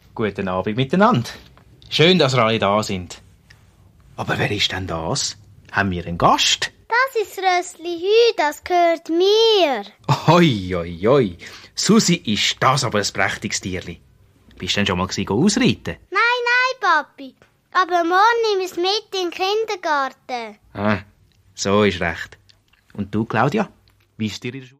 Guten Abend miteinander. Schön, dass ihr alle da sind. Aber wer ist denn das? Haben wir einen Gast? Das ist Rössli Hü, das gehört mir. Oi, oi, oi. Susi, ist das aber ein prächtiges Tierli. Bist du denn schon mal ausreiten? Nein, Papi. Aber morgen nehme ich es mit in den Kindergarten. Ah, so ist recht. Und du, Claudia? Wie ist dir in der Schule?